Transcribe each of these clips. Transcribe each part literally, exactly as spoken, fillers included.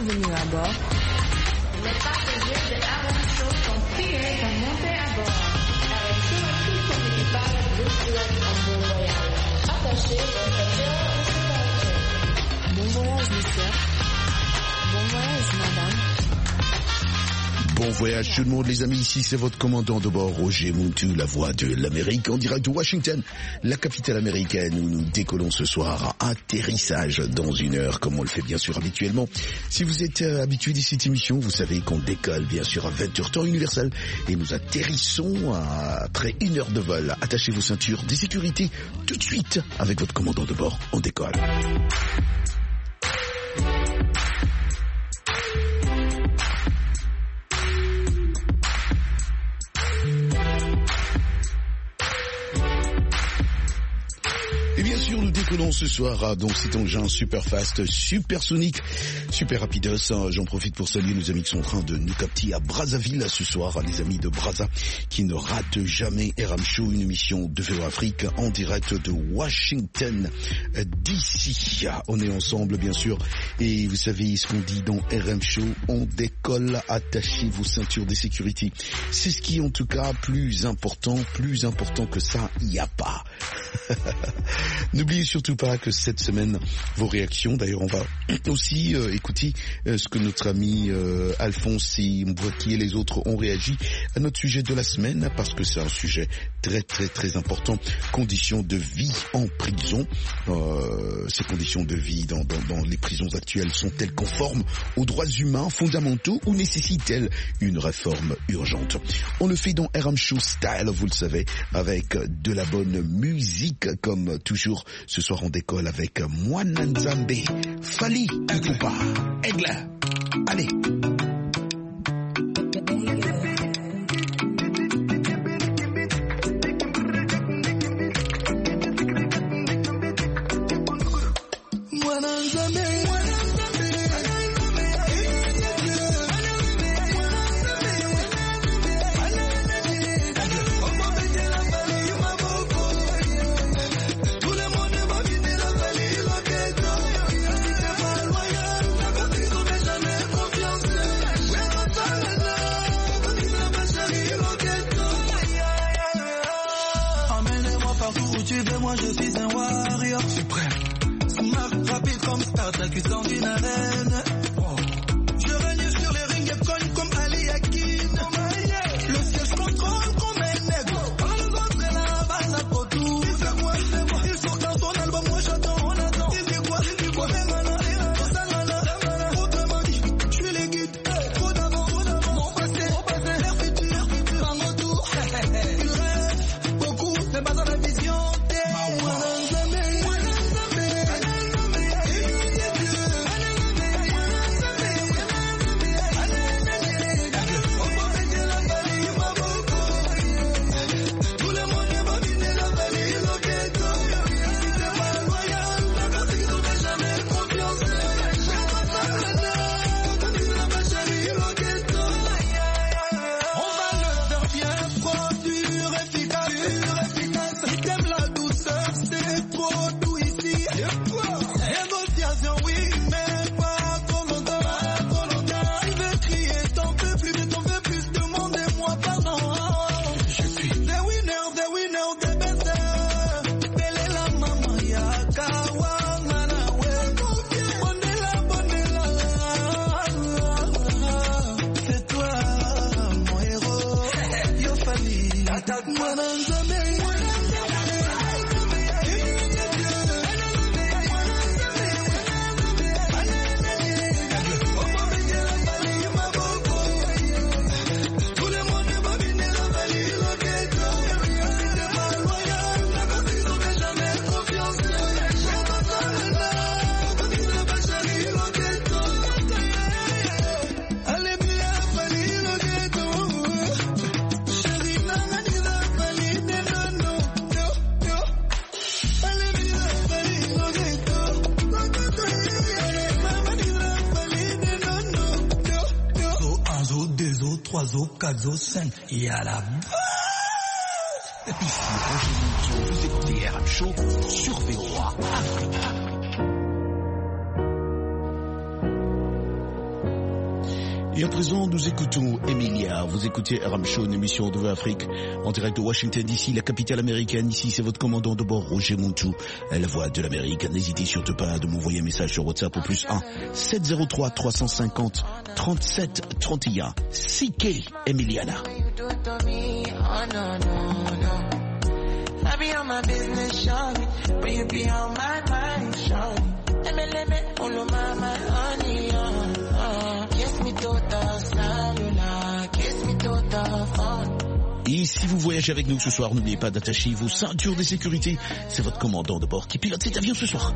Bienvenue à bord. Les passagers de R M Show sont priés de monter à bord. R M Show a tout son équipage vous souhaite un bon voyage. Attachez vos ceintures de sécurité. Bon voyage, monsieur. Bon voyage, madame. Bon voyage tout le monde les amis, ici c'est votre commandant de bord Roger Muntu, la voix de l'Amérique en direct de Washington, la capitale américaine où nous décollons ce soir à atterrissage dans une heure comme on le fait bien sûr habituellement. Si vous êtes euh, habitué de cette émission, vous savez qu'on décolle bien sûr à vingt heures temps universel et nous atterrissons après une heure de vol. Attachez vos ceintures de sécurité tout de suite avec votre commandant de bord, on décolle. Et bien sûr, nous décollons ce soir dans cet engin super fast, super sonique, super rapidos. J'en profite pour saluer nos amis qui sont en train de nous capter à Brazzaville ce soir, les amis de Brazza qui ne ratent jamais R M Show, une émission de Vélo Afrique en direct de Washington D C. On est ensemble bien sûr et vous savez ce qu'on dit dans R M Show, on décolle, attachez vos ceintures de sécurité. C'est ce qui est en tout cas plus important, plus important que ça, il n'y a pas. N'oubliez surtout pas que cette semaine, vos réactions, d'ailleurs on va aussi euh, écouter euh, ce que notre ami euh, Alphonse et Mbouaki et les autres ont réagi à notre sujet de la semaine, parce que c'est un sujet très très très important, conditions de vie en prison. Euh, ces conditions de vie dans, dans, dans les prisons actuelles sont-elles conformes aux droits humains fondamentaux ou nécessitent-elles une réforme urgente? On le fait dans R M Show Style, vous le savez, avec de la bonne musique comme toujours. Ce soir on décolle avec Mwana Nzambe, Fally Ipupa, Aigle. Allez. Moi je suis un warrior suprême, smart, rapide comme Sparta, cuisant d'une arène. Oh. Je règne sur les rings et cogne comme Ali Hakim. Le ciel je contrôle comme un nègre. Quand les autres c'est la base à Kotou. Il fait quoi, il fait quoi. Il sort dans son album, moi j'attends, on attend. Il dit quoi, il dit quoi. Autrement dit, je suis les guides. Trop d'avant, trop d'avant. Mon passé, mon passé, l'air futur, l'air futur, en retour. Il rêve beaucoup, c'est pas dans la vision. trois os, quatre os, cinq. Et à la base. Ici Roger Muntu, vous écoutez R M Show sur V O A Afrique. Et à présent, nous écoutons Emilia. Vous écoutez R M Show, une émission de Afrique en direct de Washington D C, la capitale américaine. Ici, c'est votre commandant de bord, Roger Montou, la voix de l'Amérique. N'hésitez surtout pas de m'envoyer un message sur WhatsApp au plus un sept zéro trois trois cent cinquante trente-sept trente et un. C K Emiliana. Et si vous voyagez avec nous ce soir, n'oubliez pas d'attacher vos ceintures de sécurité. C'est votre commandant de bord qui pilote cet avion ce soir.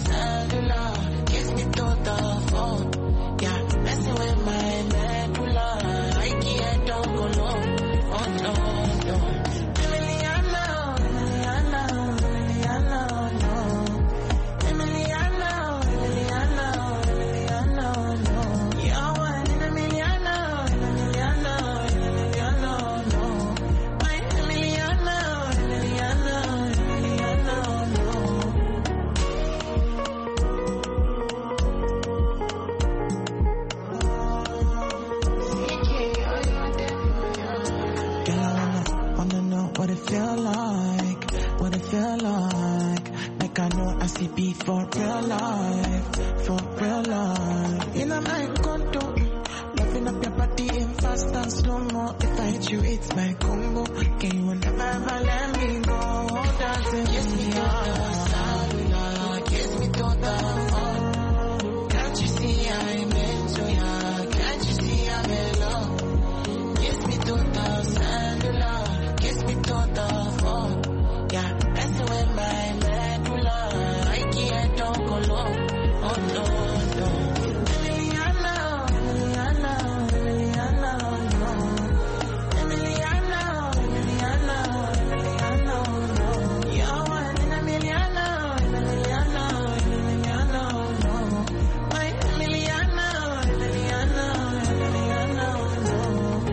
For real life, for real life. In a my condo, loving up your body in fast and slow mo. If I hit you, it's my combo. Can you never ever let me go? Dancing, kiss me to the cellular, kiss me to the phone. Can't you see I'm into ya? Can't you see I'm in love? Kiss me to the cellular, kiss me to the phone. Yeah, messing with my medulla. Don't go low, oh no, no. Emiliana, Emiliana, Emiliana, no. Emiliana, Emiliana, Emiliana, no. You're one in a million, Emiliana, Emiliana, no. My Emiliana, Emiliana, Emiliana, no.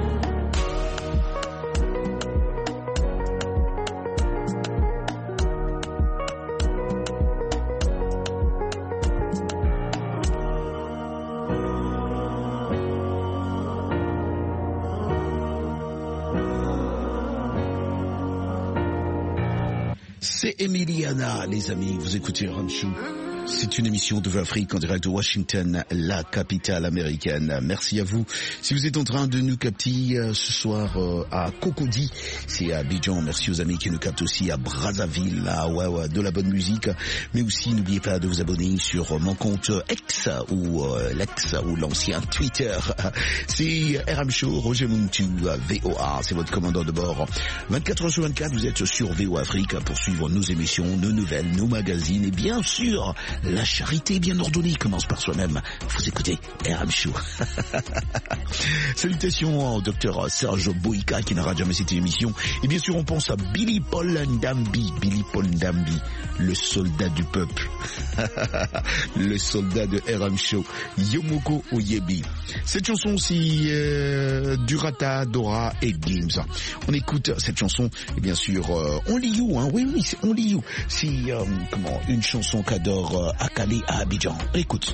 C'est Emiliana, les amis, vous écoutez Ramchou. C'est une émission de Afrique en direct de Washington, la capitale américaine. Merci à vous. Si vous êtes en train de nous capter euh, ce soir euh, à Cocody, c'est à Abidjan. Merci aux amis qui nous captent aussi à Brazzaville, là, ouais, ouais, de la bonne musique. Mais aussi, n'oubliez pas de vous abonner sur mon compte X ou euh, l'ex ou l'ancien Twitter. C'est R M Show, Roger Montou, V O A, c'est votre commandant de bord. vingt-quatre heures sur vingt-quatre, vous êtes sur V O A Afrique pour suivre nos émissions, nos nouvelles, nos magazines et bien sûr, la charité bien ordonnée commence par soi-même. Vous écoutez R M Show. Salutations au docteur Serge Boïka qui n'aura jamais cette émission. Et bien sûr, on pense à Billy Paul Ndambi. Billy Paul Ndambi, le soldat du peuple. Le soldat de R M Show. Yomoko Oyebi. Cette chanson, c'est euh, Durata, Dora et Gims. On écoute cette chanson, et bien sûr, euh, Only You, hein. Oui, oui, c'est Only You. C'est, euh, comment, une chanson qu'adore euh, Akali à Abidjan. Écoute.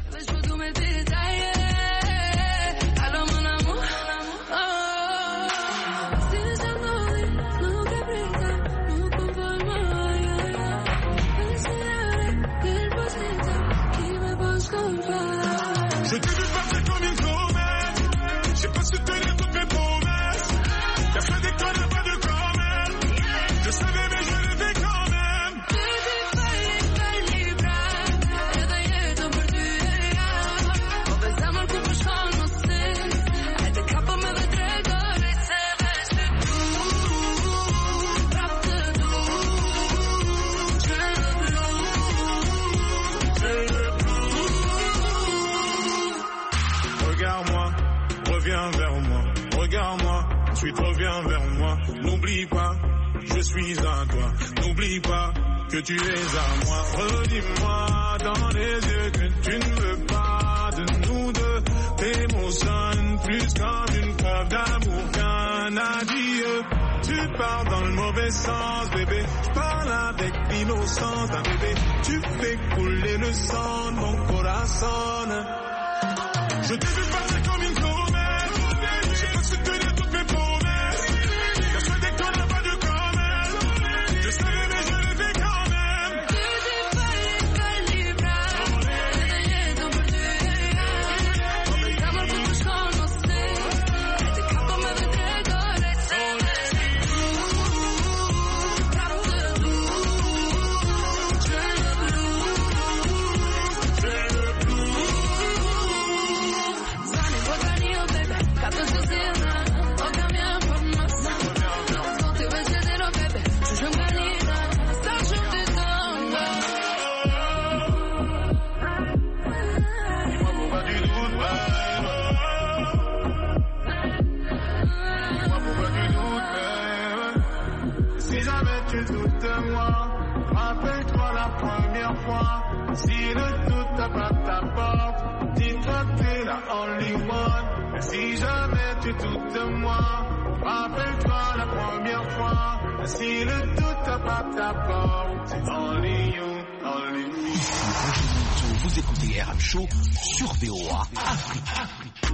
Je t'ai vu partir comme une comète. J'ai pas su tenir toutes mes promesses. T'as fait des conneries, pas de comète. Je savais mais je l'ai fait quand même. Regarde-moi, reviens vers moi. Regarde-moi, ensuite reviens vers moi. N'oublie pas, je suis à toi. N'oublie pas que tu es à moi. Redis-moi dans les yeux que tu ne veux pas de nous deux. Tes mots sonnent plus comme une preuve d'amour qu'un adieu. Tu pars dans le mauvais sens, bébé. Je parle avec l'innocence d'un bébé. Tu fais couler le sang de mon corazon. Je t'ai vu partir comme une comète. Si le doute tape ta porte, dis-toi que t'es la only one. Et si jamais tu doutes de moi, rappelle-toi la première fois. Si le doute tape ta porte, c'est only you, only me. Vous écoutez R M Show sur V O A Afrique.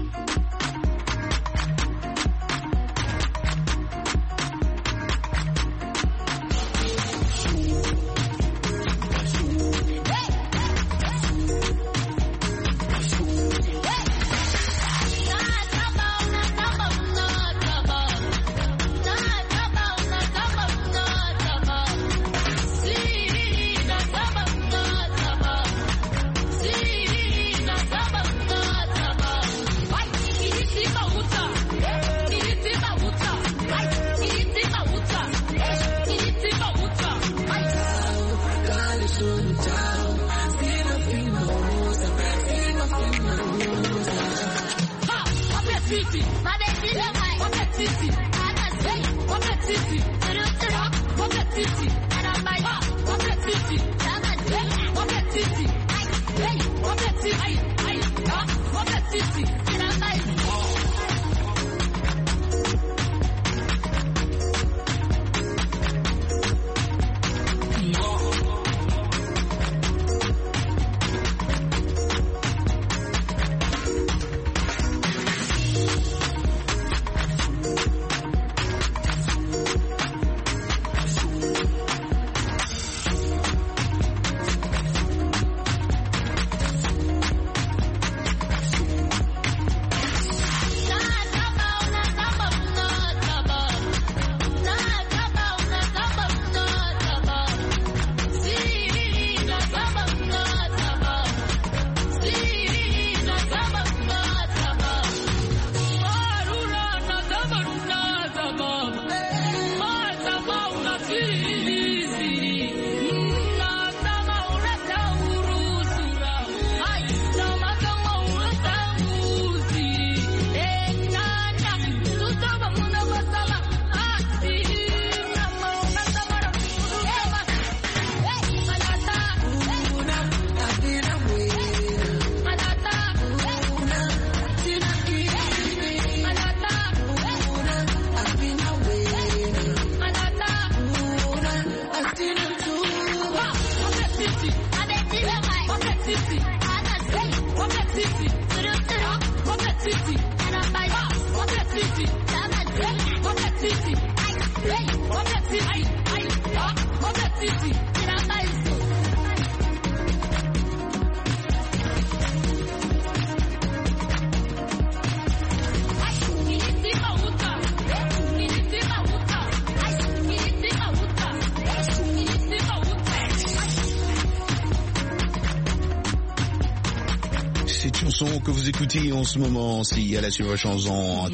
Que vous écoutez en ce moment, si à la suivante chanson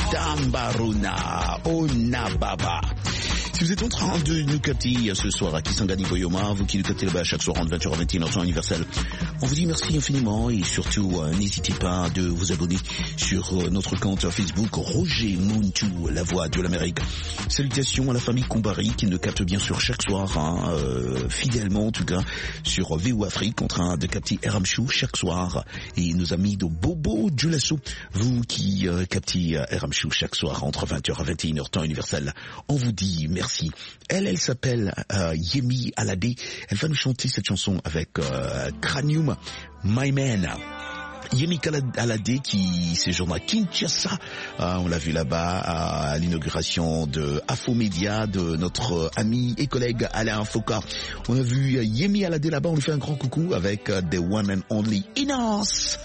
Tambaruna Onababa. Si vous êtes en train de nous capter ce soir à Kisangani Boyoma, vous qui nous captez là-bas chaque soir entre vingt heures et vingt et une heures temps universel, on vous dit merci infiniment et surtout euh, n'hésitez pas de vous abonner sur euh, notre compte Facebook Roger Muntu, la voix de l'Amérique. Salutations à la famille Koumbari qui nous capte bien sûr chaque soir, hein, euh, fidèlement en tout cas, sur V O Afrique en train de capter R M Show chaque soir. Et nos amis de Bobo Djulasso, vous qui euh, captez R M Show chaque soir entre vingt heures et vingt et une heures temps universel, on vous dit merci. Elle, elle s'appelle euh, Yemi Alade. Elle va nous chanter cette chanson avec euh, Cranium, My Man. Yemi Alade qui séjourne à Kinshasa, euh, on l'a vu là-bas à l'inauguration de Afromédia de notre ami et collègue Alain Foka. On a vu Yemi Alade là-bas, on lui fait un grand coucou avec uh, The One and Only Inos.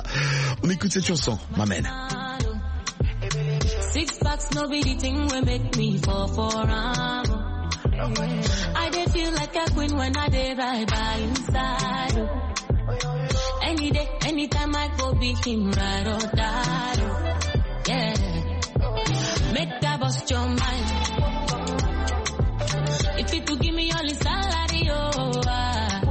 On écoute cette chanson, My Man. Six packs, no be the thing will make me fall for am. I dey feel like a queen when I dey ride by inside. Any day, anytime I go be him ride or die. Yeah, make that bust your mind. If you could give me all his salary, oh, ah.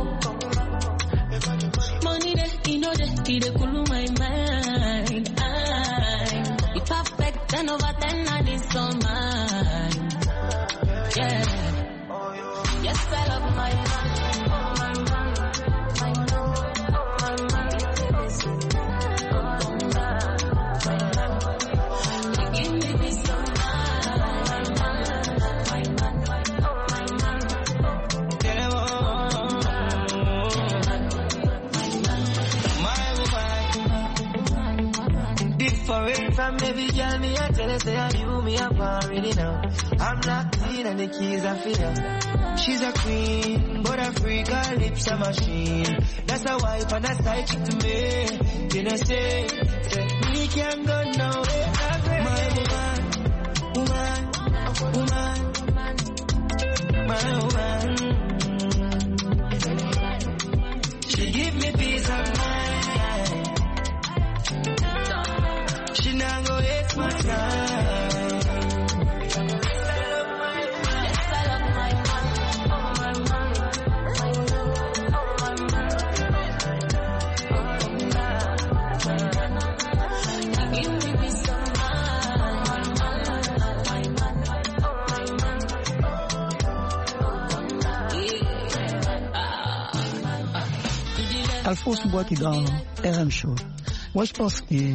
Money there, you know that he dey cool my mind. I, you perfect, ten over ten, and it's all mine. Yeah, yes I love my man, my man, my man. Baby girl, me I tell her, say I do me up already now. I'm locked in and the keys are for her. She's a queen, but a freak, her lips a machine. That's a wife and a side chick to me. You know say, say me can't go nowhere. My woman, woman, woman, my woman. She give me peace of mind. She not go waste my time. Alphonse Bois qui dans R M Show. Moi, je pense qu'il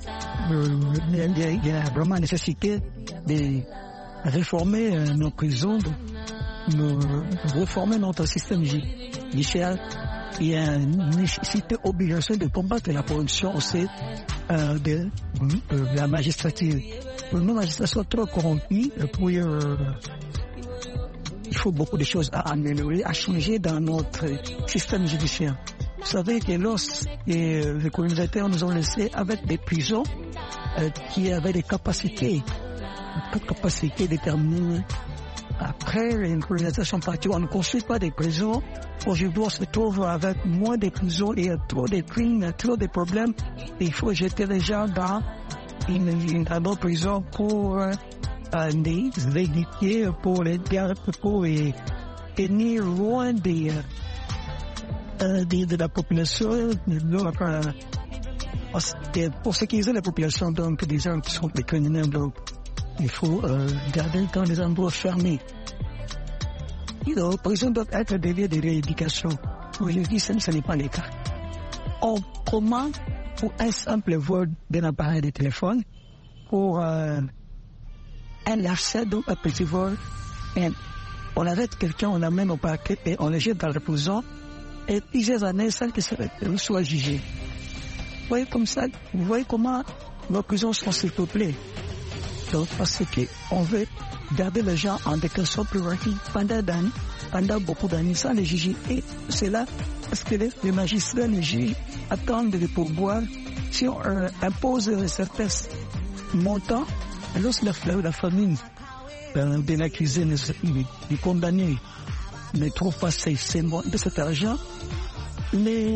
y a vraiment nécessité de réformer nos prisons, de réformer notre système judiciaire. Il y a une nécessité obligatoire de combattre la corruption aussi euh, de, de la magistrature. La magistrature est trop corrompue, et puis euh, il faut beaucoup de choses à améliorer, à changer dans notre système judiciaire. Vous savez que lorsque les colonisateurs nous ont laissés avec des prisons euh, qui avaient des capacités, des capacités déterminées. Après, les colonisateurs sont partis, on ne construit pas des prisons. Aujourd'hui, on se trouve avec moins de prisons et trop de crimes, trop de problèmes. Il faut jeter les gens dans une, une, une prison pour euh, les éduquer, pour les garder, pour les tenir loin des... Euh, Euh, de, de la population, donc, euh, pour sécuriser la population, donc des gens qui sont des criminels, donc il faut euh, garder dans des endroits fermés. You know, prison doit être des lieux de rééducation. Aujourd'hui, ce n'est pas le cas. On comment pour un simple vol d'un appareil de téléphone, pour euh, un accès donc un petit vol, et on arrête quelqu'un, on l'amène au parquet et on le jette dans la prison. Et plusieurs années sans que ça soit jugé. Vous voyez comme ça, vous voyez comment nos prisons sont s'il vous plaît. Donc parce qu'on veut garder les gens en détention préventive pendant d'années, pendant beaucoup d'années sans les juger. Et c'est là parce que les, les magistrats, les juges attendent des pourboires. Si on euh, impose certains montants, lorsque la, la famille euh, de l'accusé, du condamné, ne trouve pas ces, ces, de cet argent, les,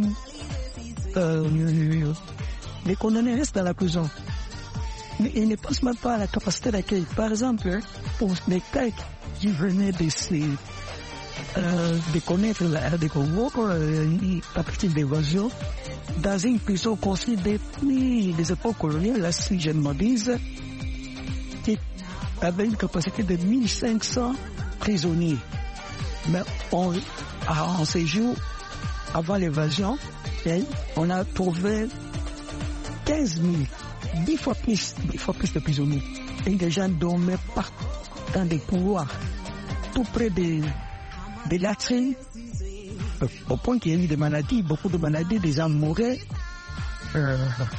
euh, les condamnés restent dans la prison. Mais ils ne pensent même pas à la capacité d'accueil. Par exemple, pour les cas qui venaient de, ces, euh, de connaître la R D Congo, euh, à partir d'évasion, dans une prison construite depuis les époques coloniales, là, si je me dis, qui avait une capacité de mille cinq cents prisonniers. Mais on, en séjour, avant l'évasion, on a trouvé quinze mille, dix fois plus, dix fois plus de prisonniers. Et les gens dormaient partout dans des couloirs, tout près des, des latrines, au point qu'il y a eu des maladies, beaucoup de maladies, des gens mouraient. Euh,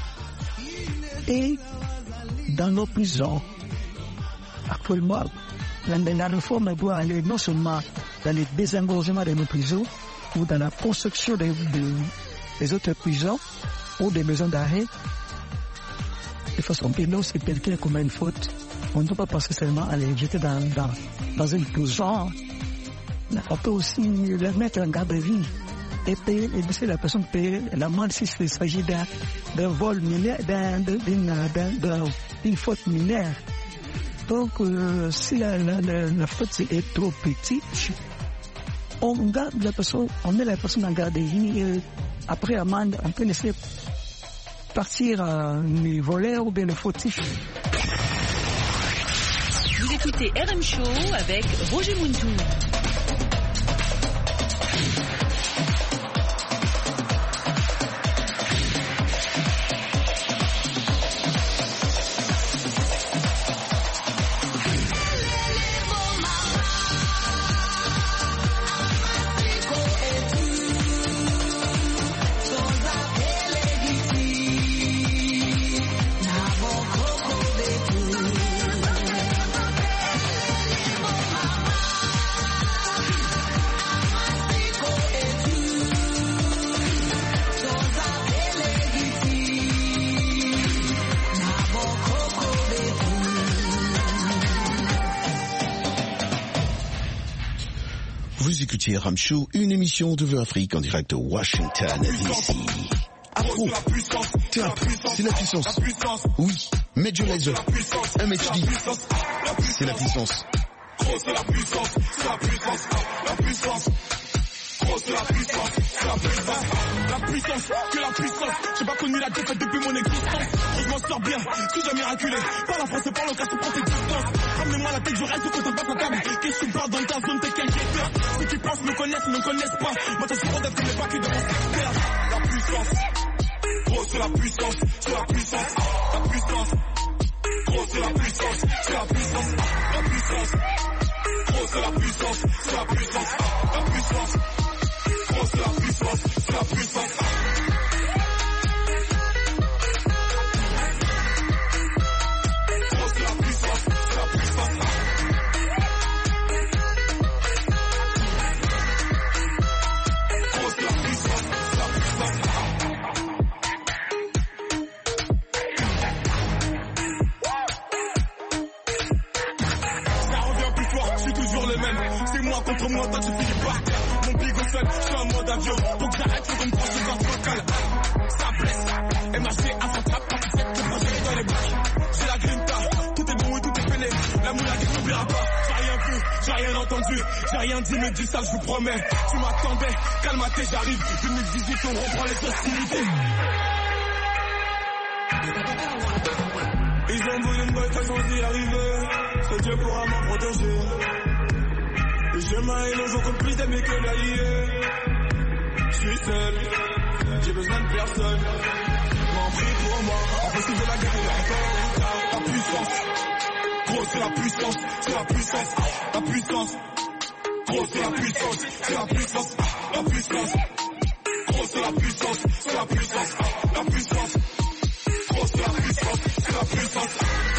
et dans nos prisons, actuellement, la, la réforme doit aller non seulement dans le désengorgement de nos prisons ou dans la construction des, des, des autres prisons ou des maisons d'arrêt. De façon que lorsque quelqu'un commet une faute, on ne doit pas passer seulement à les jeter dans, dans, dans une prison. On peut aussi les mettre en garde à vue et payer, et laisser la personne payer l'amende s'il s'agit d'un, d'un vol mineure, d'un, d'une, d'un, d'une faute mineure. Donc, euh, si la, la, la, la faute est trop petite, on garde la personne, on met la personne en garde à vue et après amende, on peut laisser partir euh, les voleurs ou bien les fautifs. Vous écoutez R M Show avec Roger Muntou. Now Vous écoutez Ram Show, une émission de Vue Afrique en direct de Washington D C. Afro, tap, c'est la puissance. Oui, Major Lazer, M H D, c'est la puissance. C'est la puissance, c'est la puissance, la puissance. Oh, c'est la puissance, c'est la puissance, la puissance, que la puissance. J'ai pas connu la défaite depuis mon existence. Je m'en sors bien, suis jamais miraculé. Par la France et par le cas, c'est pour tes distances. Ramenez-moi la tête, je reste quand on bat ta table. Qu'est-ce que tu parles dans ta zone, t'es qu'un guetteur. Ceux qui pensent me connaissent, ne me connaissent pas. Moi, t'as souvent d'être les bacs de mon secteur. La puissance, gros, c'est la puissance, c'est la puissance, la puissance. Gros, c'est la puissance, c'est la puissance, la puissance. Gros, c'est la puissance, c'est la puissance, la puissance. Gros, c'est la puissance, c'est la puissance. Gros, c'est la puissance, c'est la puissance. Gros, c'est la puissance, c'est la puissance. Ça revient plus fort, je suis toujours le même. C'est moi contre moi, toi tu finis par terre. Mon bigot seul, je suis en mode avion. Faut que j'arrête, faut qu'on me prenne ce corps vocal. Ça blesse, M H D, avant-trappe, quand tu fais tes projets dans les bacs. J'ai la grinta, tout est bon et tout est peiné. La moula qui n'oubliera pas. J'ai rien vu, j'ai rien entendu, j'ai rien dit, mais dis ça, je vous promets. Tu m'attendais, calme-toi, j'arrive. deux mille dix-huit, on reprend les hostilités. Ils ont voulu me boycotter sans y arriver. C'est Dieu pourra m'en protéger. Le chemin est long, je compte plus d'aimer que d'allier. Je suis seul, j'ai besoin de personne. M'en prie pour moi, impossible de la gagner encore. La puissance, gros c'est la puissance, c'est la puissance, la puissance. Gros c'est la puissance, c'est la puissance, la puissance. Gros c'est la puissance, c'est la puissance, la puissance. Gros c'est la puissance, c'est la puissance.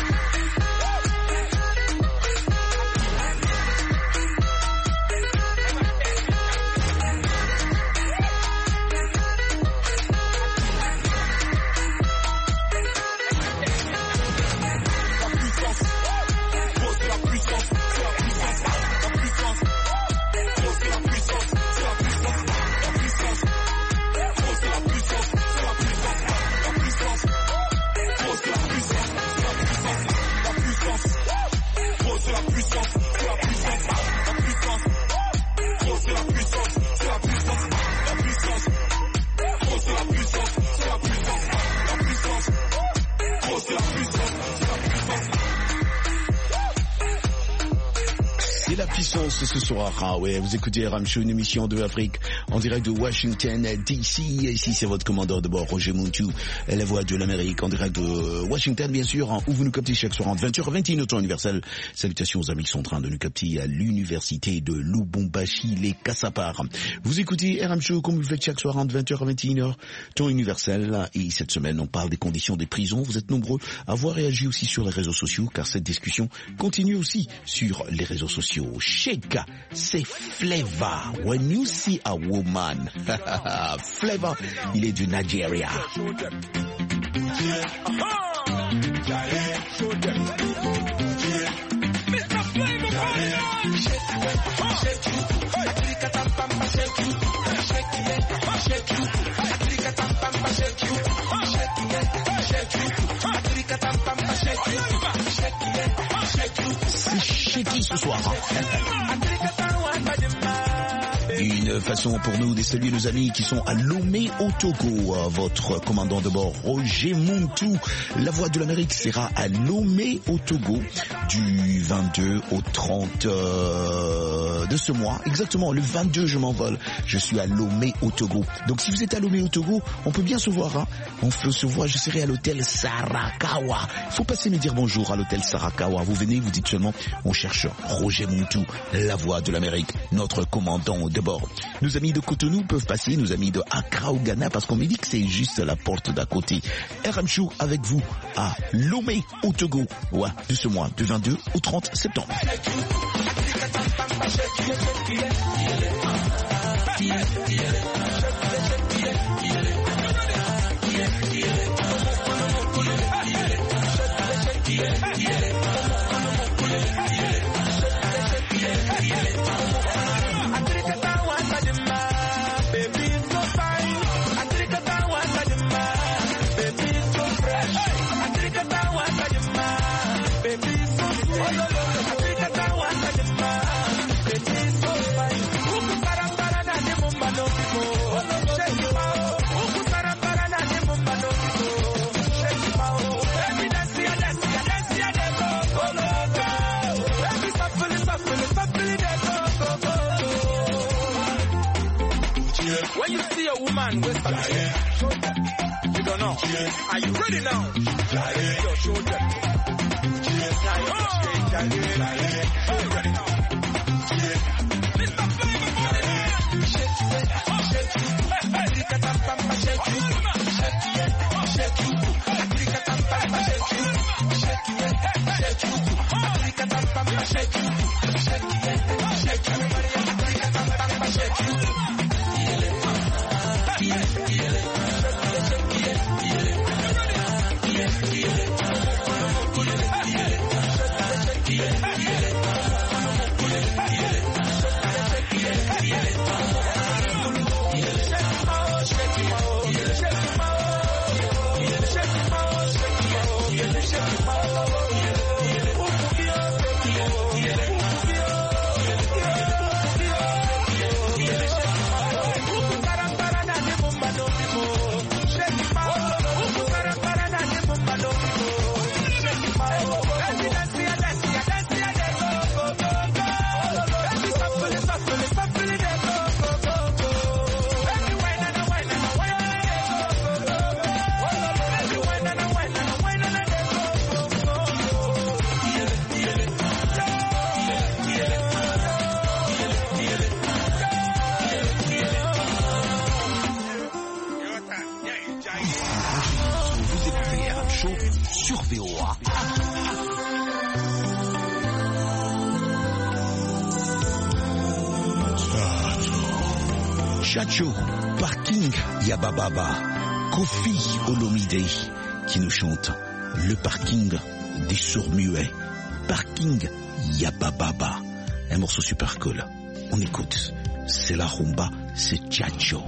Ce soir, ah ouais, vous écoutez Ram Show, une émission de Afrique en direct de Washington D C. Ici, c'est votre commandeur de bord, Roger Muntu, la voix de l'Amérique en direct de Washington, bien sûr, hein, où vous nous captez chaque soir entre vingt heures vingt et une heures temps universel. Salutations aux amis qui sont en train de nous capter à l'université de Lubumbashi, les Kassapar. Vous écoutez Ram Show comme vous le faites chaque soir entre vingt heures vingt et une heures temps universel. Et cette semaine, on parle des conditions des prisons. Vous êtes nombreux à avoir réagi aussi sur les réseaux sociaux, car cette discussion continue aussi sur les réseaux sociaux. Sheka, c'est Flavor. When you see a woman, Flavor, il est du Nigeria. C'est shaky ce soir. Une façon pour nous de saluer nos amis qui sont à Lomé au Togo. Votre commandant de bord, Roger Muntu, la voix de l'Amérique, sera à Lomé au Togo du vingt-deux au trente euh, de ce mois. Exactement, le vingt-deux, je m'envole. Je suis à Lomé au Togo. Donc si vous êtes à Lomé au Togo, on peut bien se voir. Hein. On peut se voir, je serai à l'hôtel Sarakawa. Il faut passer me dire bonjour à l'hôtel Sarakawa. Vous venez, vous dites seulement, on cherche Roger Muntu, la voix de l'Amérique, notre commandant de bord. Nos amis de Cotonou peuvent passer, nos amis de Accra au Ghana, parce qu'on me dit que c'est juste la porte d'à côté. R M Show avec vous à Lomé au Togo, ouais, de ce mois, du vingt-deux au trente septembre. baby so fine. Africa Tawanda Jema, baby so fine. Uku sarambara na ni mumba no kimo, shake it out. Uku sarambara na ni mumba no kimo, shake it out. Baby dance ya dance ya dance ya de go go go. Baby shuffle shuffle shuffle de go go go. When you see a woman with a shoulder, you don't know. Are you ready now? Your shoulder. Sur V O A. Chacho, Parking Yabababa, Kofi Olomide qui nous chante le parking des sourds-muets. Parking Yabababa, un morceau super cool. On écoute, c'est la rumba, c'est Chacho.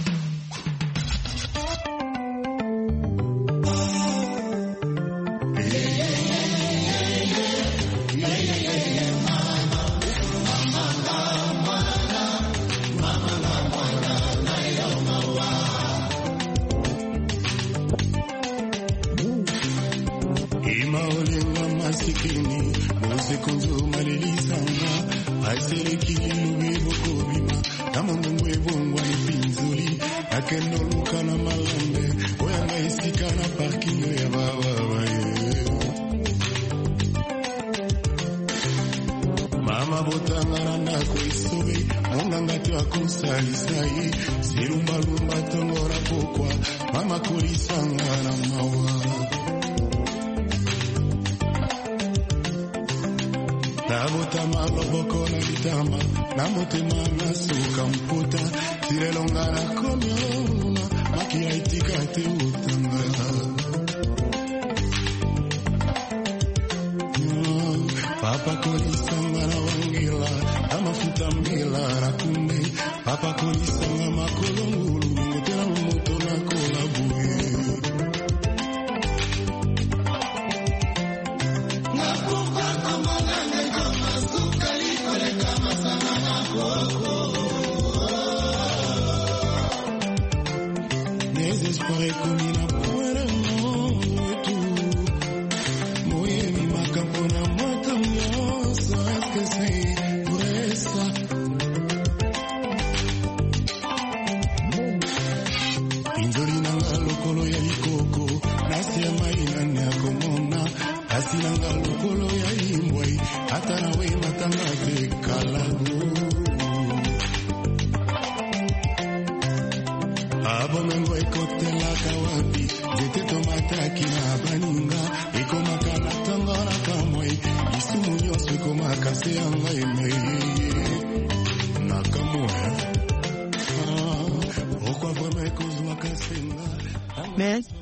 Mais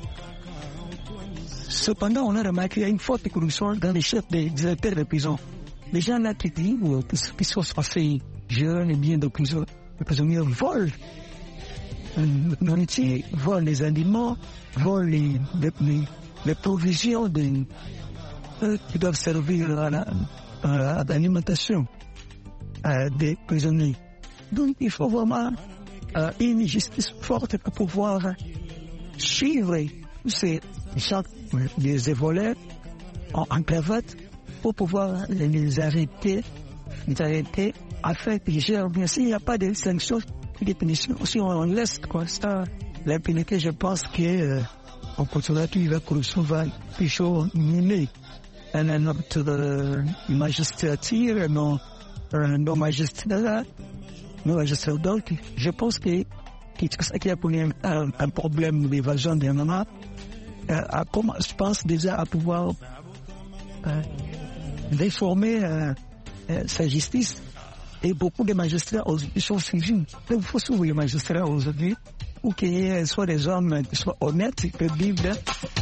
cependant, on a remarqué qu'il y a une forte évolution dans les chefs des directeurs de prison. Les gens là qui disent qui sont passés jeunes et bien de prison, les prisonniers volent la nourriture, volent les aliments, volent les, les, les, les provisions de, eux qui doivent servir à, la, à l'alimentation euh, des prisonniers. Donc il faut vraiment euh, une justice forte pour pouvoir suivre ces gens, les voleurs en, en cravate, pour pouvoir les arrêter, les arrêter afin qu'ils gèrent bien. S'il n'y a pas de sanctions, de punitions, si on laisse comme ça l'impunité, je pense que euh, on continuera tout, il va recevoir plus chaud, mener notre magistrature, nos, nos magistrats, nos magistrats. Donc, je pense que qu'il y a pour un, un problème d'évasion des mamans, euh, je pense déjà à pouvoir euh, réformer euh, euh, sa justice. Et beaucoup de magistrats aujourd'hui sont suivis. Donc, il faut suivre les magistrats aujourd'hui pour qu'ils soient des hommes qui soient honnêtes, qui peuvent vivre.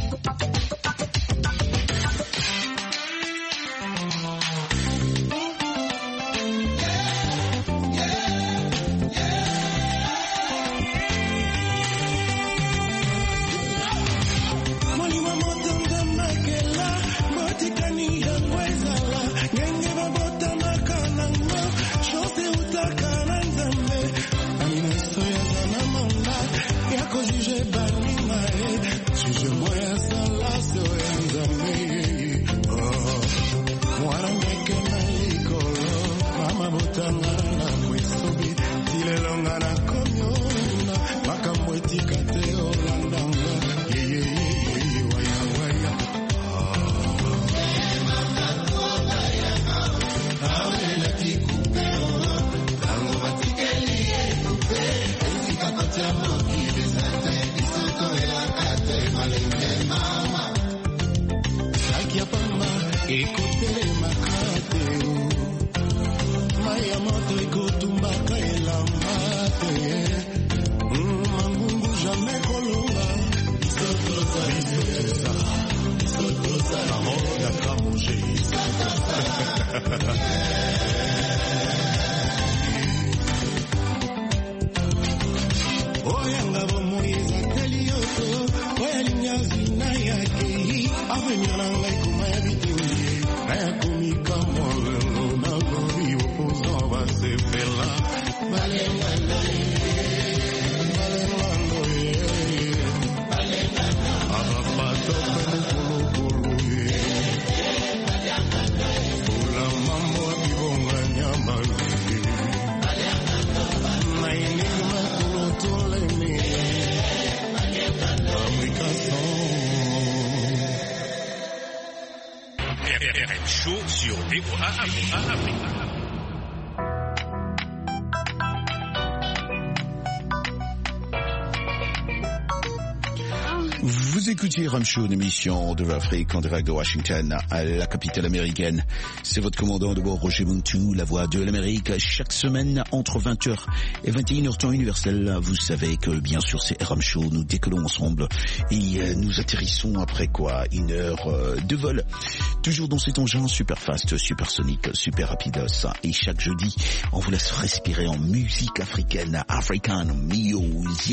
Vous écoutez R M Show, une émission de l'Afrique en direct de Washington, à la capitale américaine. C'est votre commandant de bord, Roger Muntu, la voix de l'Amérique. Chaque semaine, entre vingt heures et vingt et une heures temps universel, vous savez que bien sûr c'est R M Show, nous décollons ensemble et euh, nous atterrissons après quoi une heure euh, de vol. Toujours dans cet engin super fast, super sonique, super rapidos. Et chaque jeudi, on vous laisse respirer en musique africaine, African music.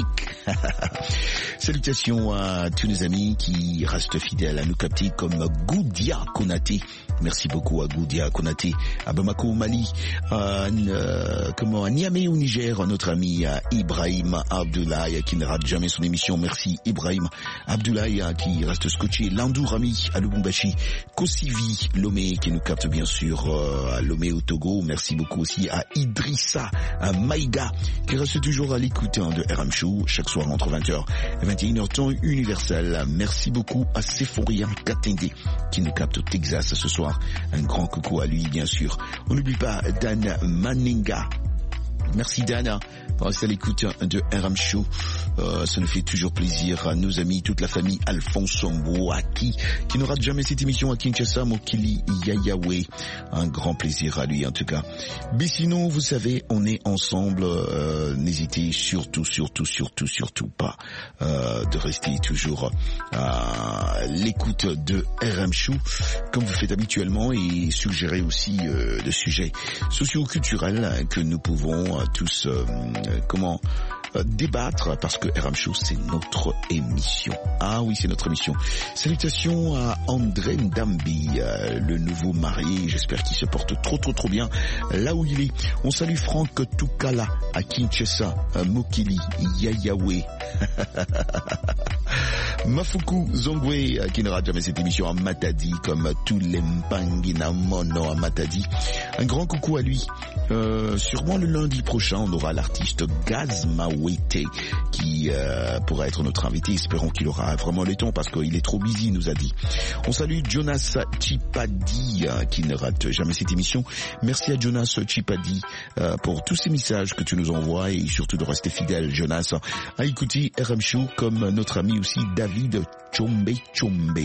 Salutations à tous nos amis qui restent fidèles à nous capter comme Goudia Konaté. Merci beaucoup à Goudia Konaté, à Bamako au Mali, à, euh, comment, à Niamey au Niger, notre ami à Ibrahim Abdoulaye qui ne rate jamais son émission. Merci Ibrahim Abdoulaye qui reste scotché. Landou Rami à Lubumbashi, Kosivi Lomé qui nous capte bien sûr euh, à Lomé au Togo. Merci beaucoup aussi à Idrissa à Maïga qui reste toujours à l'écoute hein, de R M Show chaque soir entre vingt heures et vingt et une heures temps universel. Merci beaucoup à Sephorien Katende qui nous capte au Texas ce soir. Un grand coucou à lui bien sûr. On n'oublie pas Dan Maninga. Merci Dana, restez à l'écoute de R M Show. Euh, ça nous fait toujours plaisir à nos amis, toute la famille Alphonse Mboaki, qui ne rate jamais cette émission à Kinshasa, Mokili Yayawe. Un grand plaisir à lui en tout cas. Mais sinon, vous savez, on est ensemble. Euh, n'hésitez surtout, surtout, surtout, surtout pas euh, de rester toujours à l'écoute de R M Show, comme vous faites habituellement, et suggérer aussi euh, de sujets socio-culturels que nous pouvons tous euh, comment euh, débattre, parce que R M Show, c'est notre émission. Ah oui, c'est notre émission. Salutations à André Ndambi, euh, le nouveau marié. J'espère qu'il se porte trop, trop, trop bien là où il est. On salue Franck Toukala à Kinshasa, à Mokili, Yayawe. Mafuku Zongwe, qui ne rate jamais cette émission à Matadi, comme tous les Mpangina Mono à Matadi. Un grand coucou à lui. Euh, sûrement le lundi prochain, on aura l'artiste Gaz Mawete qui euh, pourra être notre invité. Espérons qu'il aura vraiment le temps parce qu'il est trop busy, il nous a dit. On salue Jonas Chipadi, euh, qui ne rate jamais cette émission. Merci à Jonas Chipadi euh, pour tous ces messages que tu nous envoies et surtout de rester fidèle, Jonas, à écouter R M Show, comme notre ami aussi David Chombe Chombe.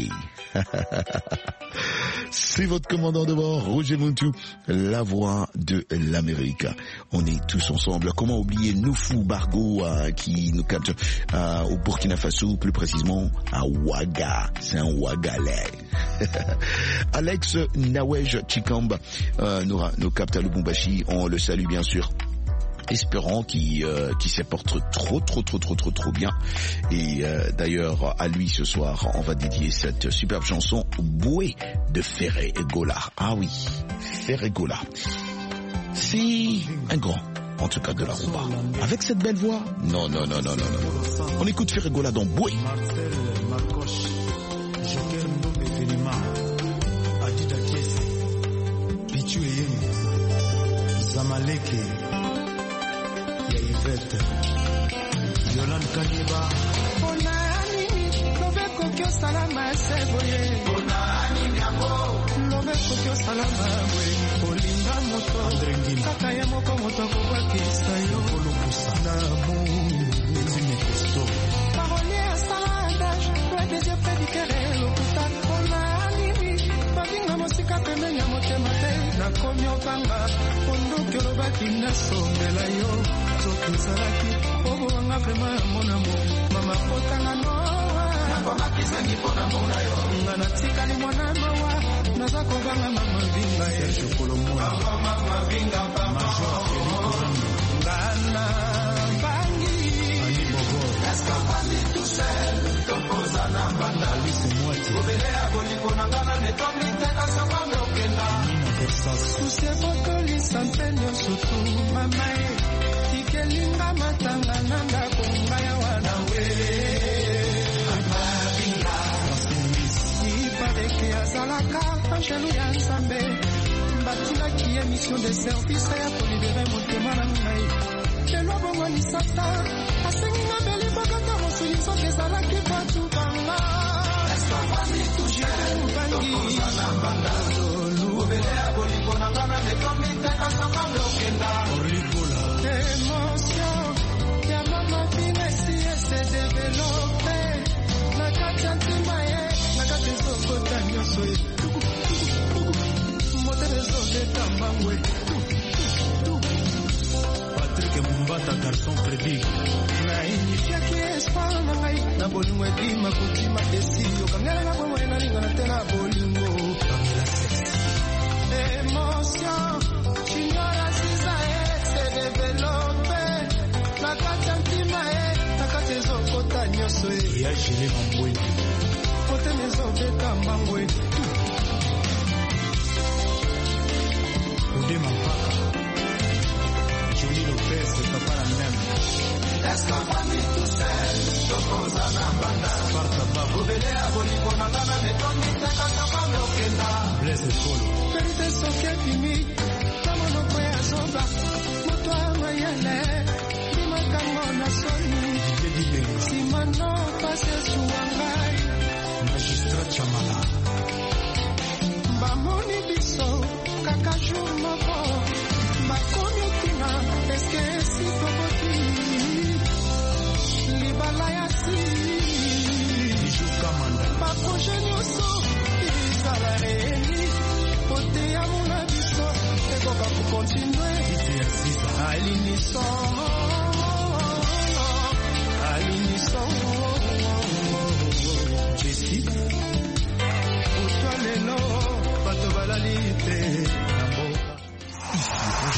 C'est votre commandant de bord, Roger Muntu, la voix de l'Amérique. On est tous ensemble. Comment oublier Noufou Bargo euh, qui nous capte euh, au Burkina Faso, plus précisément à Ouaga. C'est un Ouagalais. Alex Nawej Chikamba euh, nous, nous capte à Lubumbashi. On le salue bien sûr. Espérant qu'il euh, qu'il se porte trop trop trop trop trop trop bien. Et euh, d'ailleurs à lui ce soir on va dédier cette superbe chanson Boué de Ferré Gola. Ah oui, Ferré Gola, c'est un grand, en tout cas de la rumba. Avec cette belle voix, non non non non non non. On écoute Ferré Gola dans Boué. Marcel Marcoche, Joker Ndobe Fenima, Adida Kiesi, Pichu Eyemi, Zamaleke, Yvette, Yolande Kaniba. Onani, love kokyo salama seboye. Onani nyabo, love kokyo salama we. Olinga moto, kaka ya moko moto kobakisa yo. Olukusa na mu, zime testo. Parole à saladage, ouais des yeux près du kere lokuta. Onani, baginga mosika pemenya motema te. Na komi opanga, ondo kyolo bakina sombela yo. Saraki, Obo anga prema mona mo, mama potanga noa. Nakoma kisangi pona mona yo. Ngana tika ni mwana mawa, nazako banga mama vinga ye. Shukolo mona. Mama vinga mama. Ngana bangi. Ani bogo. Eska pandi tu sel, topoza na banda. Alise mwati. Obelea boliko na ngana netomi teka sapa meokenda. Nina Texas. Susie bokoli santenyo sutu mamae. Kelinga matanga nanga konga ya wanawe Amavinga Ni pareke azalaka Angelu ya nsambe Mbatila ki émission de service Ya kolibere motema na ngai Kelo bongo ni sata Asengi na beli bokata mosuli Soke zalaki batu banga Estafani touche Bangi Tokosana banda Zolu Obelea boliko na ngana Nekomite kasama meokenda Orikola Émotion, y'a maman qui réussit et s'est développée. La carte anti-maïe, la carte des autres gagnants soye. Moté des autres tambangwe. Patrick Mumbata, garçon prédit. Na inifia qui espère na ngai. Na bolingo edima kutima desi. Yokangela na bomo ena linga na tena bolingo. Pamela sexy. Émotion, chinora zizae. Développer la carte anti-maé, la carte zokota nyoso e ya jile mambwe kote mezo beta mambwe Ude Mampaka Julie Lopez papa la même Escapami tout seul Tokoza na banda Sparta Babu Belea Boliko na gana Netomi teka sapa meokenda Blaise Polo Perite soke pimi Tamono kwe azoba Mayele, Limakango na soni, Simano pase suangai, Magistrat Chamala, Bamoni biso, Kakaju moko, Makonyo tina, Eske si toboti, Libalaya si, Kamanda, Baproje nyoso, Izalaeni, Pote ya muna biso, Ego baku continue, Aliniso, Aliniso, Jessie, pour toi les noms, pas de balalite,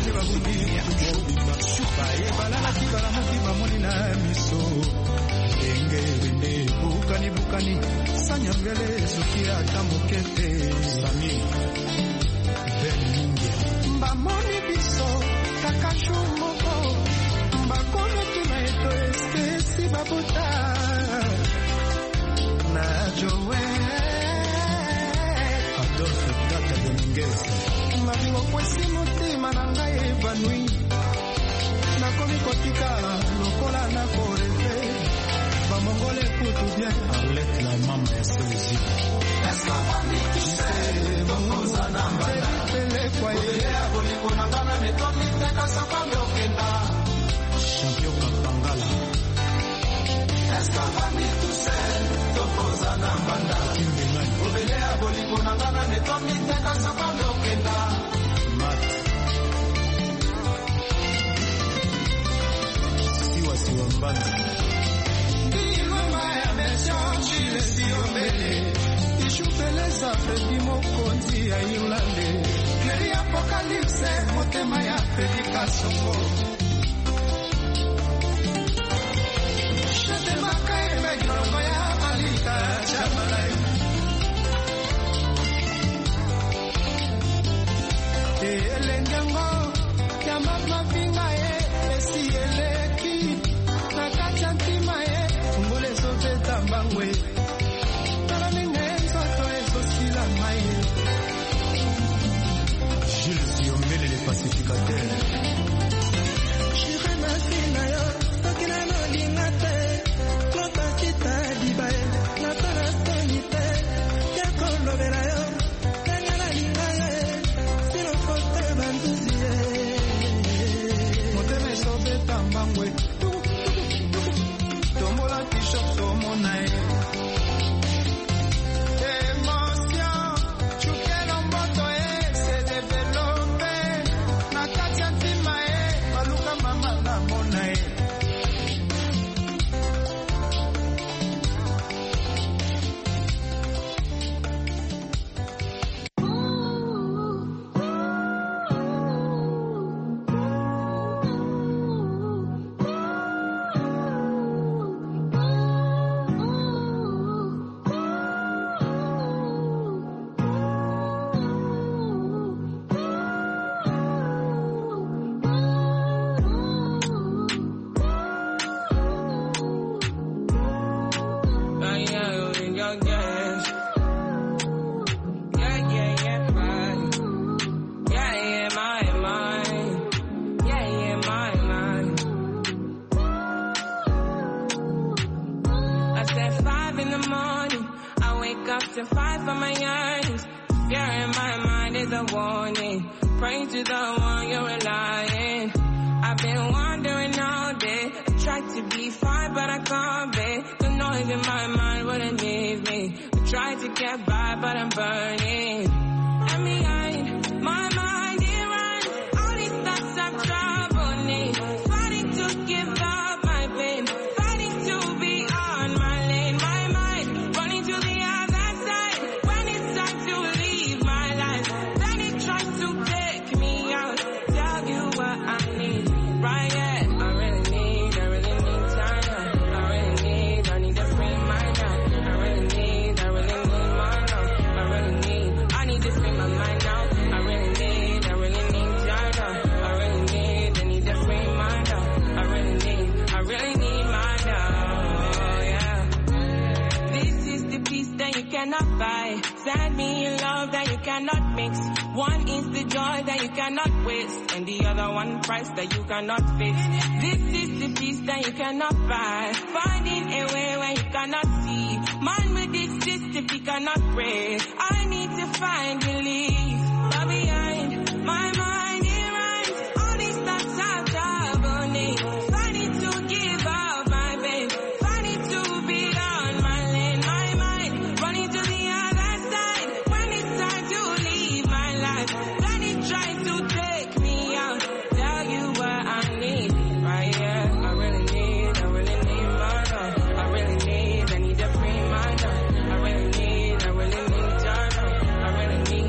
that you cannot fix. This is the peace that you cannot buy. Finding a way where you cannot see. Man with this system, he cannot pray. I need to find relief. But behind my mind, it runs. All these thoughts are troubling. Fighting to give up my babe. Fighting to be on my lane. My mind running to the other side. When it's time to leave my life, then it tries to take me out. Tell you what I need, right here. I really need, I really need my love. I really need, I need to free my love. I really need, I really need your love. I really need.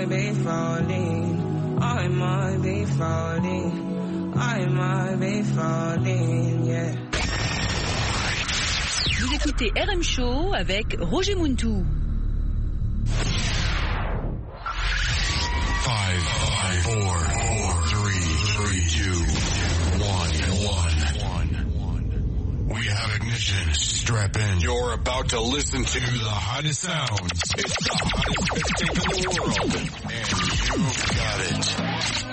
might be falling, I might be falling, I might be falling, yeah. Vous écoutez R M Show avec Roger Muntou. Five, five, four, four, three, three, two, one, one. We have ignition. Strap in. You're about to listen to the hottest sounds. It's the hottest mixtape in the world, and you've got it.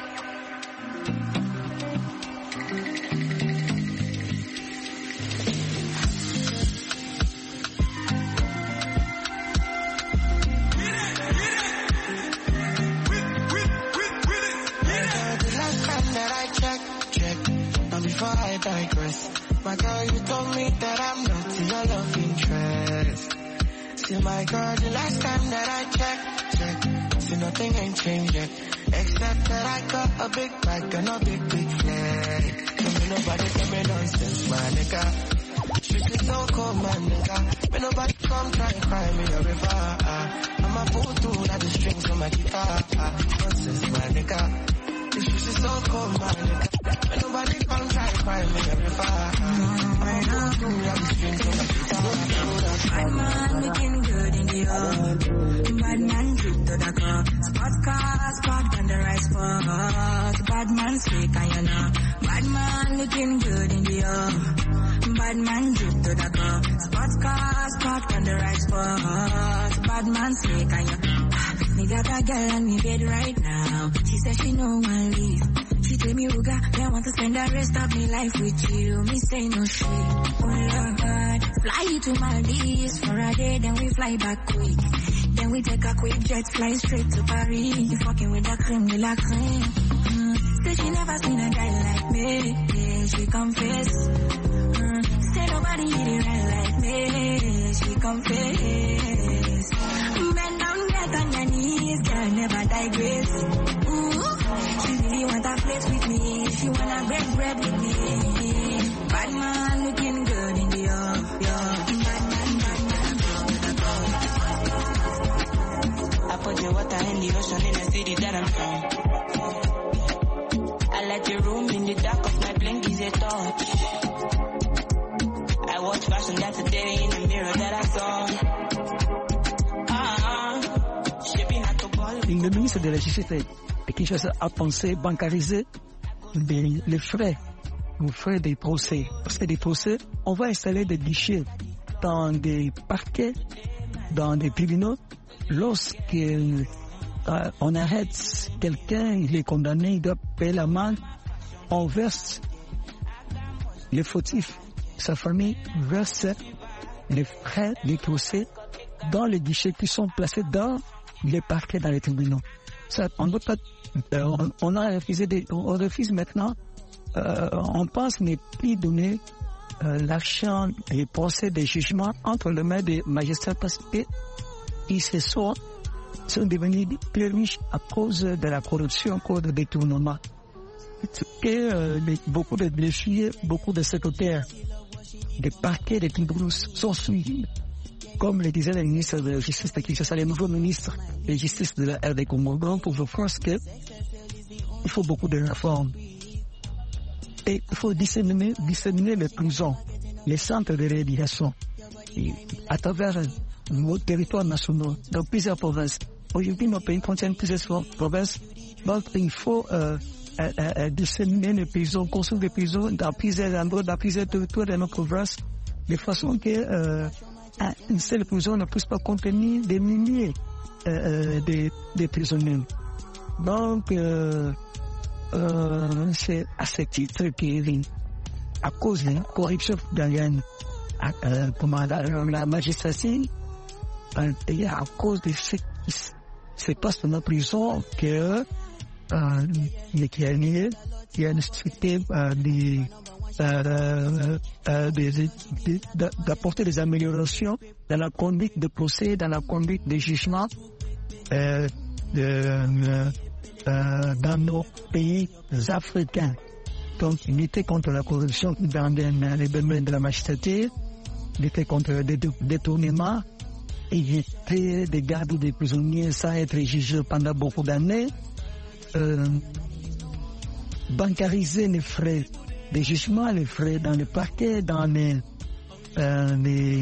Before I digress, my girl, you told me that I'm not your love interest. See, my girl, the last time that I checked, checked, see, nothing ain't changed yet, except that I got a big bag and a big, big flag. Tell me nobody tell me nonsense, my nigga. Strictly so cold, my nigga. Me nobody come try and cry me a river. I'ma pull through like the strings on my guitar. Nonsense, my nigga. This shit is so cold, my nigga. Ain't nobody come try to cry me every fire. I know through all the strings on the guitar. Bad man looking good in the old. Bad man drip to the car. Spot car, spot on the right spot. Bad man slick and you know. Bad man looking good in the old. Bad man drip to the car. Spot car, spot on the right spot. Bad man slick and you know. Me got a girl on me bed right now. She said she no one leave. She tell me, Uga, I want to spend the rest of my life with you. Me say no shit. Oh Lord, fly you to Maldives for a day, then we fly back quick. Then we take a quick jet, fly straight to Paris. You fucking with the cream de la creme. Mm. Say she never seen a guy like me. Yeah, she confess. Mm. Say nobody hit it right like me. She confess. Bend down, get on your knees, girl, never digress. Ooh, she really want to flex with me. She wanna break bread with me. Bad man looking good in the yo, yo. Bad man, bad man, I put the water in the ocean in the city that I'm from. I let the room in the dark of my blink is a touch. I watch fashion that's a day in the mirror that I saw. Le ministre de la Justice de Kinshasa a pensé bancariser les, les frais, les frais des procès. Parce que des procès, on va installer des guichets dans des parquets, dans des tribunaux. Lorsqu'on euh, arrête quelqu'un, il est condamné, il doit payer l'amende, on verse les fautifs, sa famille verse les frais des procès dans les guichets qui sont placés dans les parquets, dans les tribunaux. Ça, on doit pas, euh, on, on a refusé des, on refuse maintenant, euh, on pense ne plus donner euh, l'argent des procès, des jugements entre les mains des magistrats parce qu'ils se sont, sont devenus plus riches à cause de la corruption, à cause de détournement. Que euh, les, beaucoup de greffiers, beaucoup de secrétaires des parquets, des tribunaux sont suivis. Comme le disait le ministre de la Justice de Kinshasa, le nouveau ministre de la Justice de la R D Congo, donc je pense qu'il faut beaucoup de réformes. Et il faut disséminer, disséminer les prisons, les centres de rééducation, à travers nos territoires nationaux, dans plusieurs provinces. Aujourd'hui, nos pays contiennent plusieurs provinces, donc il faut euh, euh, euh, disséminer les prisons, construire des prisons dans plusieurs endroits, dans plusieurs territoires de nos provinces, de façon que euh, une seule prison ne puisse pas contenir des milliers euh, de, de prisonniers. Donc, euh, euh, c'est à ce titre que, à cause de la corruption dans euh, la, la magistrature, euh, et à cause de ce qui se passe dans la prison, que euh, il y a une, il y a une nécessité euh, de Euh, euh, de, de, de, d'apporter des améliorations dans la conduite de procès, dans la conduite de jugement euh, de, euh, euh, dans nos pays africains. Donc, lutter contre la corruption dans les domaines de la magistrature, lutter contre le détournement éviter de garder des prisonniers sans être jugés pendant beaucoup d'années, euh, bancariser les frais de jugement, les frais dans les parquets, dans les, euh, les,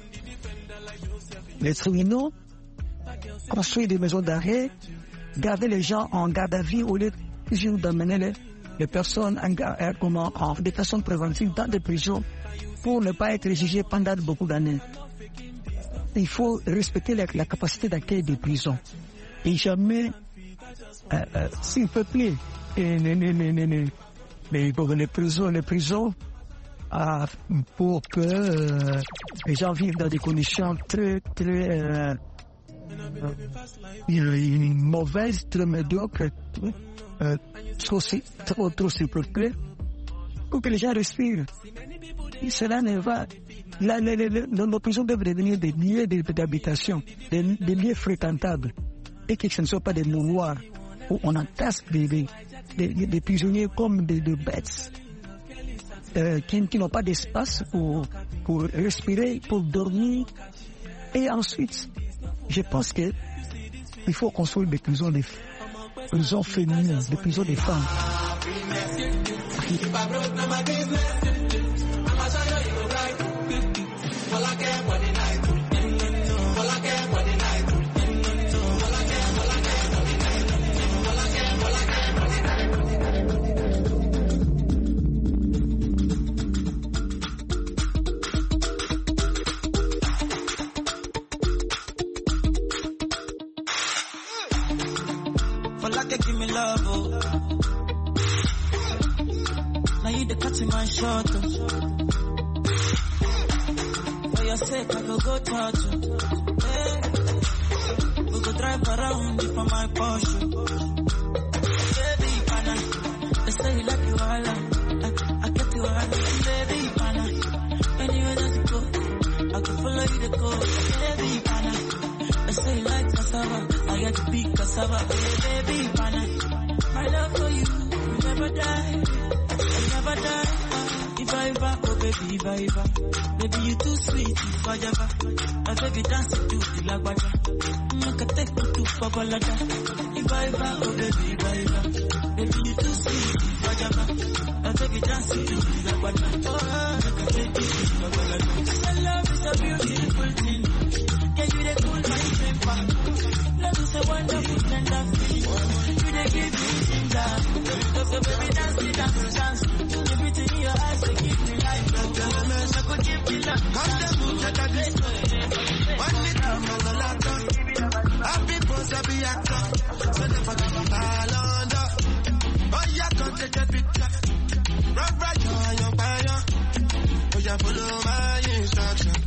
les tribunaux, construire des maisons d'arrêt, garder les gens en garde à vue au lieu toujours d'amener les, les personnes en, en, comment, en des personnes préventives dans des prisons pour ne pas être jugées pendant beaucoup d'années. Il faut respecter la, la capacité d'accueil des prisons et jamais, euh, euh, s'il peut plaît, les, les, les, les, les, les, les prisons, les prisons euh, pour que euh, les gens vivent dans des conditions très, très euh, une mauvaise, très médiocre, euh, trop, trop, trop surpeuplée, pour que les gens respirent. Et cela ne va. Là, les, les, les, nos prisons doivent devenir des lieux d'habitation, des, des lieux fréquentables, et que ce ne soit pas des mouroirs où on entasse des, des, des, des prisonniers comme des, des bêtes, euh, qui, qui n'ont pas d'espace pour, pour respirer, pour dormir, et ensuite. Je pense que il faut construire des prisons, des prisons féminines, des prisons des femmes. Give me love, oh. Now you the cutting my short, oh. For your sake, I go go touch you. Hey. We go drive around you for my Porsche. Baby, pana, they say you like you all, I, I get you all. Baby, pana, anywhere that you go, I can follow you to go. Baby, pana, they say you like cassava, I get to big cassava. Baby, pana, my love for you will never die, will never die. If I ever, oh baby, if I ever, baby you too sweet, if I ever, my baby dance to the lagwaja, I can take you to Babalada. If I ever, oh baby, if I ever, baby you too sweet, if I ever, my baby dance to the lagwaja, I can take you to Babalada. This love is a beautiful thing, can you the cool my temper? Love is a wonderful tender feeling. You they give me ginger, so baby dance the dance dance. Everything in your eyes they give me life. I could give me love. Come to move like a disco. One day come on the laptop. Happy pose I be actor. So never give me all under. Oh yeah, come take a picture. Rock right on your fire. Oh yeah, follow my instruction.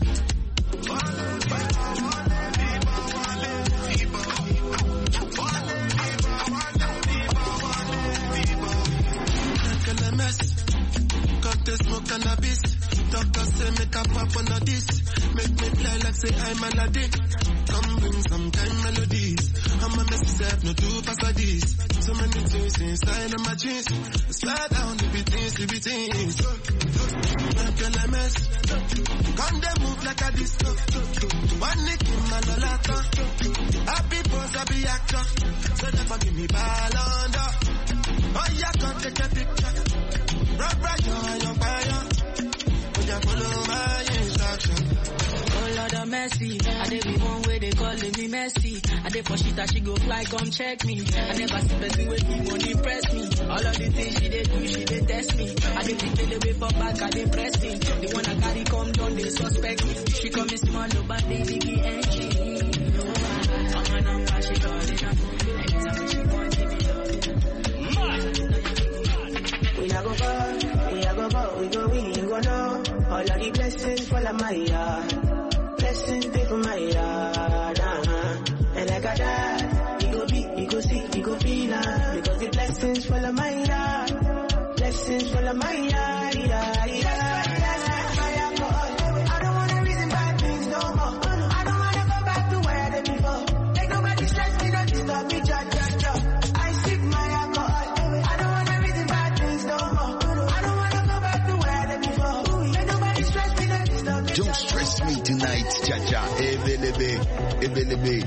Got to smoke cannabis. Doctor say make a pop on a this. Make me fly like say I'm Aladdin. Come bring some kind melodies. I'm a myself, no two pass this. So many things inside of my jeans. Slide down the beatings, the beatings. Make a mess. Come they move like a disco. One nick in my lolata. Happy boss, I be actor. So never give me ball under. Oh yeah, come take a picture. Rock right on your fire. Would you follow my instruction? Oh Lord of mercy, I dey be one way they calling me messy. I dey for shit that she go fly, come check me. I never see person with me won't impress me. All of the things she dey do, she dey test me. I dey take the way for back, I dey press me. The one I carry come down, they suspect me. She come in small, but they biggie and she. I'm a number, she calling up. Anytime she want, give me love. We a go go, we a go go, we go win, you go know. All of the blessings fall on my yard. Blessings stay for my yard, uh-huh. And like I die, you go be, you go see, you go feel, uh, because the blessings fall on my yard. Blessings fall on my yard, yeah, yeah. I don't wanna reason bad things no more. I don't wanna go back to where I did before. Make nobody stress me, don't disturb me, cha cha cha. I sip my alcohol. I don't wanna reason bad things no more. I don't wanna go back to where I did before. Make nobody stress me, don't disturb me. Don't stress Kiss me tonight, cha-cha, ebelebe, ebelebe.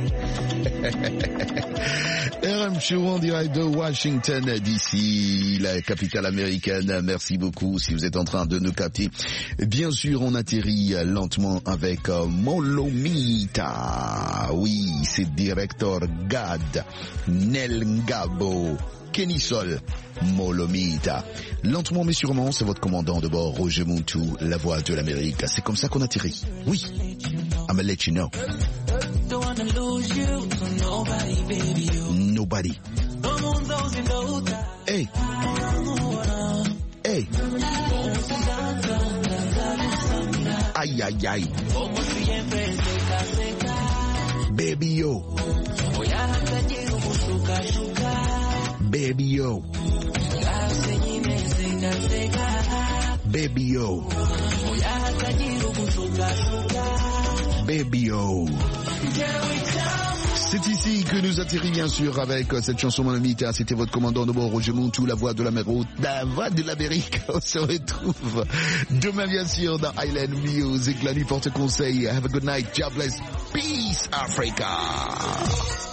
R M Show en direct de Washington D C, la capitale américaine. Merci beaucoup si vous êtes en train de nous capter. Bien sûr, on atterrit lentement avec uh, Molomita. Oui, c'est Director Gad, Nel Ngabo, Kenny Sol, Molomita. Lentement mais sûrement, c'est votre commandant de bord, Roger Muntu, la voix de l'Amérique. C'est comme ça qu'on atterrit. Oui, I'm gonna let you know. Don't wanna lose you to nobody, baby. You. Nobody. Hey. Hey. Aïe, aïe, aïe. Baby yo. Baby yo. Baby yo. Baby yo. C'est ici que nous atterrit bien sûr avec cette chanson Molomita. C'était votre commandant de bord Roger Muntu, la voix de l'Amérique. La voix de l'Amérique. On se retrouve demain bien sûr dans Island Music. La nuit porte conseil. Have a good night. God bless. Peace Africa.